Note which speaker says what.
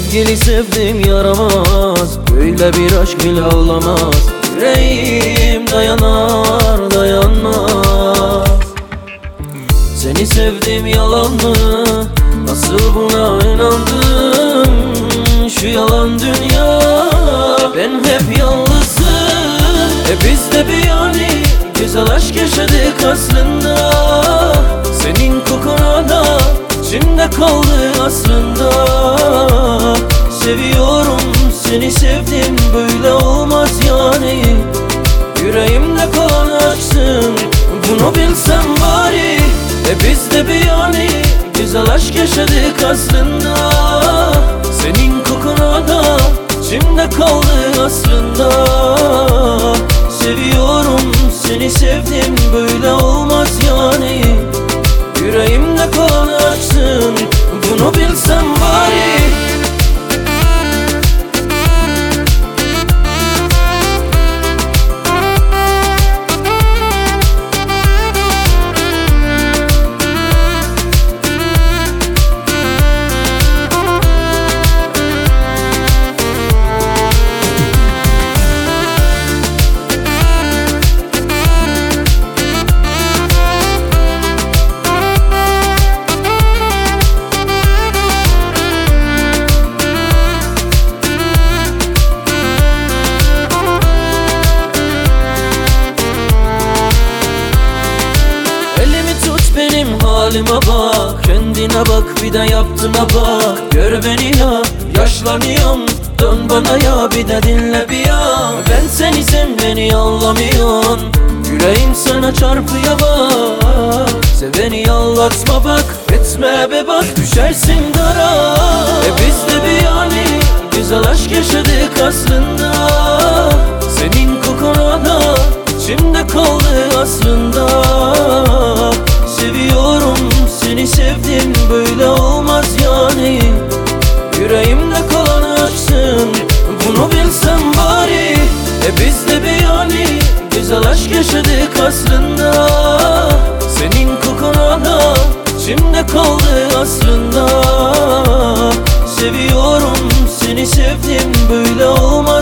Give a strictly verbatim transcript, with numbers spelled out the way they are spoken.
Speaker 1: Sevgili sevdim yaramaz, böyle bir aşk bile olamaz. Yüreğim dayanar dayanmaz. Seni sevdim yalan mı? Nasıl buna inandın? Şu yalan dünya, ben hep yalnızım. E biz de bir yani güzel aşk yaşadık aslında. Senin kokuna da içimde kaldı aslında. Seviyorum seni sevdim, böyle olmaz yani. Yüreğimde kalan aşksın, bunu bilsem bari. E biz de bir yani güzel aşk yaşadık aslında. Senin kokuna da içimde kaldı aslında. Seviyorum seni sevdim, böyle olmaz yani. Yüreğimde kalan aşksın, bunu bilsem bari. Halime bak, kendine bak, bir de yaptığıma bak. Gör beni ya, yaşlanıyorum, dön bana ya, bir de dinle bir ya. Ben seni, sen beni anlamıyorsun. Yüreğim sana çarpıyor bak. Seveni anlatma bak, etme be bak, düşersin dara. E biz de bir yani güzel aşk yaşadık aslında. Senin kokuna da içimde kaldı aslında. Seviyorum seni sevdim, böyle olmaz yani. Yüreğimde kalan aşksın, bunu bilsem bari. E biz de bir yani güzel aşk yaşadık aslında. Senin kokuna da içimde kaldı aslında. Seviyorum seni sevdim, böyle olmaz